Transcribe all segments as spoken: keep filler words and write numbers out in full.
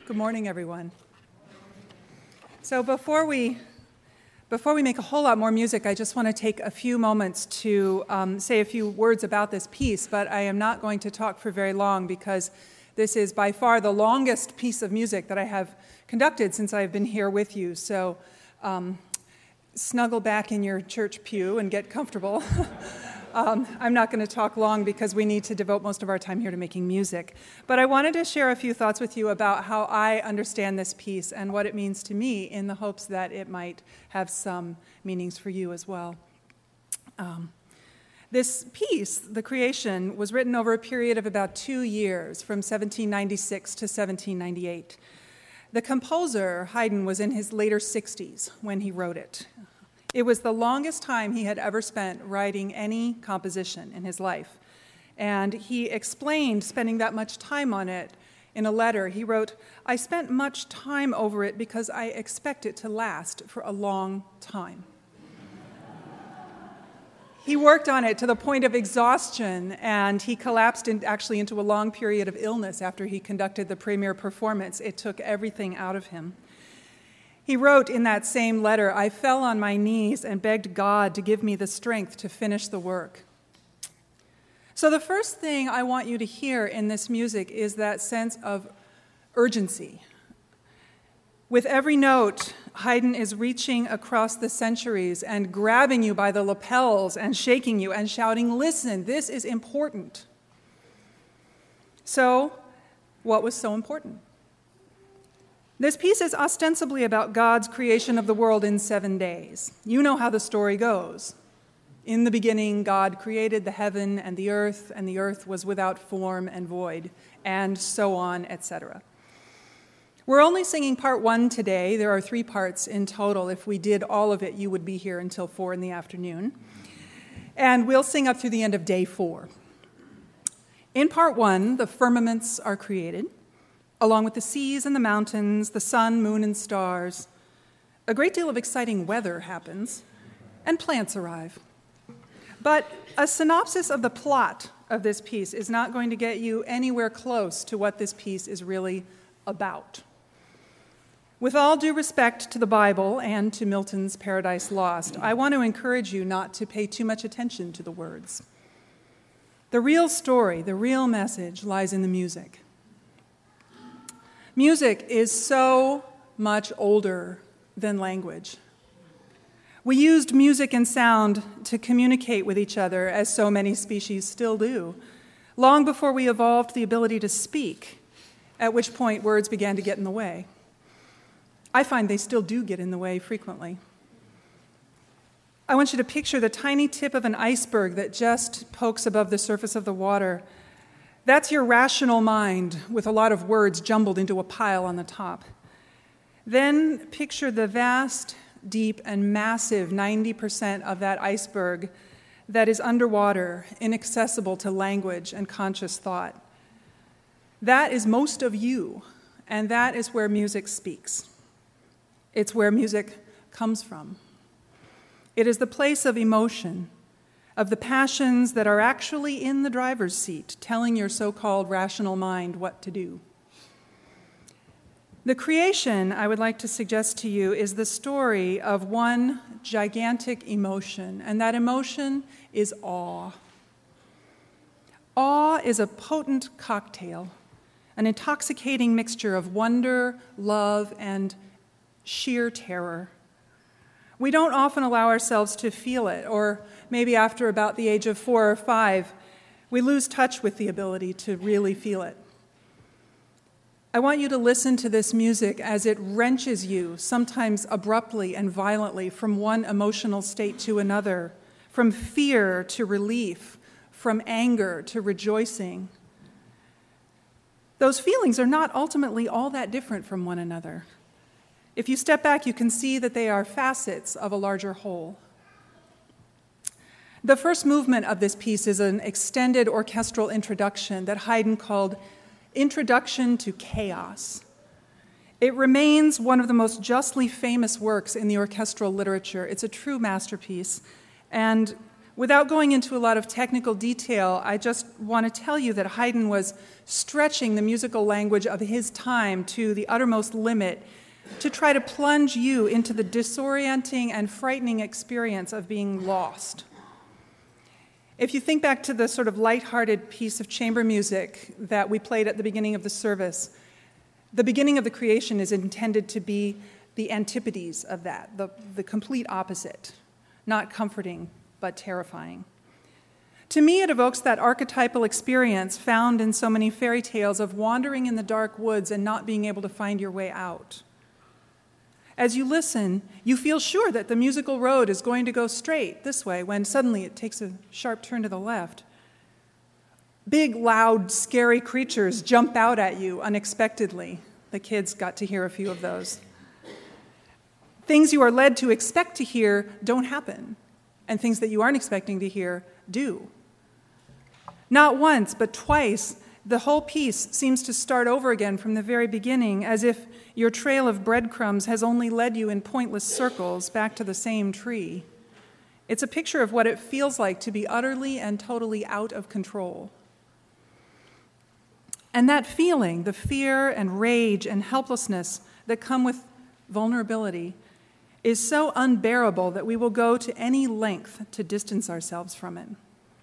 Good morning, everyone. So before we before we make a whole lot more music, I just want to take a few moments to um, say a few words about this piece, but I am not going to talk for very long because this is by far the longest piece of music that I have conducted since I've been here with you. So um, snuggle back in your church pew and get comfortable. Um, I'm not going to talk long because we need to devote most of our time here to making music. But I wanted to share a few thoughts with you about how I understand this piece and what it means to me in the hopes that it might have some meanings for you as well. Um, this piece, The Creation, was written over a period of about two years, from seventeen ninety-six to seventeen ninety-eight. The composer, Haydn, was in his later sixties when he wrote it. It was the longest time he had ever spent writing any composition in his life. And he explained spending that much time on it in a letter. He wrote, "I spent much time over it because I expect it to last for a long time." He worked on it to the point of exhaustion, and he collapsed in, actually into a long period of illness after he conducted the premiere performance. It took everything out of him. He wrote in that same letter, "I fell on my knees and begged God to give me the strength to finish the work." So the first thing I want you to hear in this music is that sense of urgency. With every note, Haydn is reaching across the centuries and grabbing you by the lapels and shaking you and shouting, "Listen, this is important." So, what was so important? This piece is ostensibly about God's creation of the world in seven days. You know how the story goes. In the beginning, God created the heaven and the earth, and the earth was without form and void, and so on, et cetera. We're only singing part one today. There are three parts in total. If we did all of it, you would be here until four in the afternoon. And we'll sing up through the end of day four. In part one, the firmaments are created, along with the seas and the mountains, the sun, moon, and stars. A great deal of exciting weather happens, and plants arrive. But a synopsis of the plot of this piece is not going to get you anywhere close to what this piece is really about. With all due respect to the Bible and to Milton's Paradise Lost, I want to encourage you not to pay too much attention to the words. The real story, the real message lies in the music. Music is so much older than language. We used music and sound to communicate with each other, as so many species still do, long before we evolved the ability to speak, at which point words began to get in the way. I find they still do get in the way frequently. I want you to picture the tiny tip of an iceberg that just pokes above the surface of the water. That's your rational mind with a lot of words jumbled into a pile on the top. Then picture the vast, deep, and massive ninety percent of that iceberg that is underwater, inaccessible to language and conscious thought. That is most of you, and that is where music speaks. It's where music comes from. It is the place of emotion, of the passions that are actually in the driver's seat, telling your so-called rational mind what to do. The Creation, I would like to suggest to you, is the story of one gigantic emotion, and that emotion is awe. Awe is a potent cocktail, an intoxicating mixture of wonder, love, and sheer terror. We don't often allow ourselves to feel it, or maybe after about the age of four or five, we lose touch with the ability to really feel it. I want you to listen to this music as it wrenches you, sometimes abruptly and violently, from one emotional state to another, from fear to relief, from anger to rejoicing. Those feelings are not ultimately all that different from one another. If you step back, you can see that they are facets of a larger whole. The first movement of this piece is an extended orchestral introduction that Haydn called Introduction to Chaos. It remains one of the most justly famous works in the orchestral literature. It's a true masterpiece, and Without going into a lot of technical detail, I just want to tell you that Haydn was stretching the musical language of his time to the uttermost limit to try to plunge you into the disorienting and frightening experience of being lost. If you think back to the sort of lighthearted piece of chamber music that we played at the beginning of the service, the beginning of the creation is intended to be the antipodes of that, the, the complete opposite, not comforting, but terrifying. To me, it evokes that archetypal experience found in so many fairy tales of wandering in the dark woods and not being able to find your way out. As you listen, you feel sure that the musical road is going to go straight this way when suddenly it takes a sharp turn to the left. Big, loud, scary creatures jump out at you unexpectedly. The kids got to hear a few of those. Things you are led to expect to hear don't happen, and things that you aren't expecting to hear do. Not once, but twice, the whole piece seems to start over again from the very beginning, as if your trail of breadcrumbs has only led you in pointless circles back to the same tree. It's a picture of what it feels like to be utterly and totally out of control. And that feeling, the fear and rage and helplessness that come with vulnerability, is so unbearable that we will go to any length to distance ourselves from it.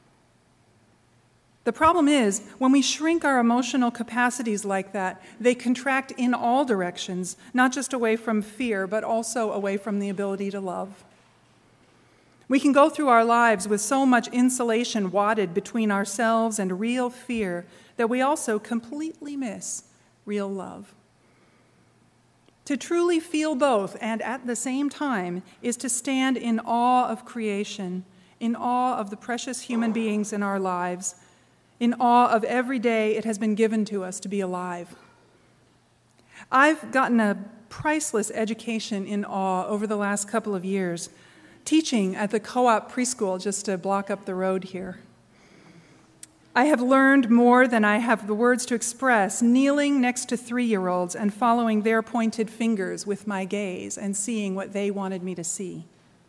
The problem is, when we shrink our emotional capacities like that, they contract in all directions, not just away from fear, but also away from the ability to love. We can go through our lives with so much insulation wadded between ourselves and real fear that we also completely miss real love. To truly feel both and at the same time is to stand in awe of creation, in awe of the precious human beings in our lives, in awe of every day it has been given to us to be alive. I've gotten a priceless education in awe over the last couple of years, teaching at the co-op preschool just a block up the road here. I have learned more than I have the words to express, kneeling next to three-year-olds and following their pointed fingers with my gaze and seeing what they wanted me to see.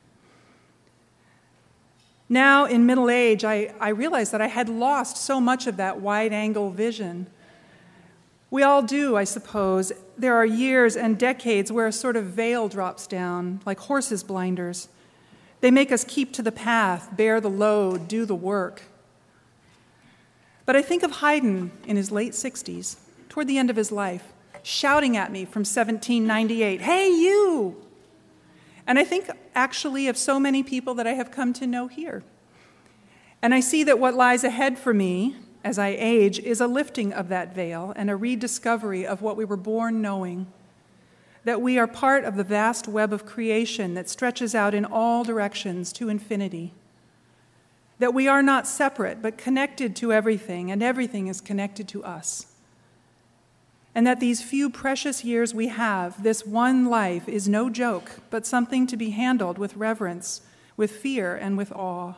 Now, in middle age, I, I realized that I had lost so much of that wide-angle vision. We all do, I suppose. There are years and decades where a sort of veil drops down, like horses' blinders. They make us keep to the path, bear the load, do the work. But I think of Haydn in his late sixties, toward the end of his life, shouting at me from seventeen ninety-eight, "Hey, you!" And I think actually of so many people that I have come to know here. And I see that what lies ahead for me as I age is a lifting of that veil and a rediscovery of what we were born knowing, that we are part of the vast web of creation that stretches out in all directions to infinity, that we are not separate but connected to everything, and everything is connected to us. And that these few precious years we have, this one life, is no joke, but something to be handled with reverence, with fear, and with awe.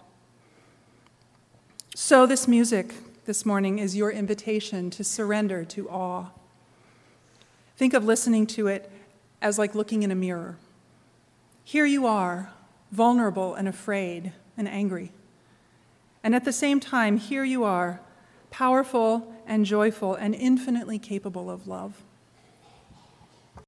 So this music this morning is your invitation to surrender to awe. Think of listening to it as like looking in a mirror. Here you are, vulnerable and afraid and angry. And at the same time, here you are, powerful and joyful and infinitely capable of love.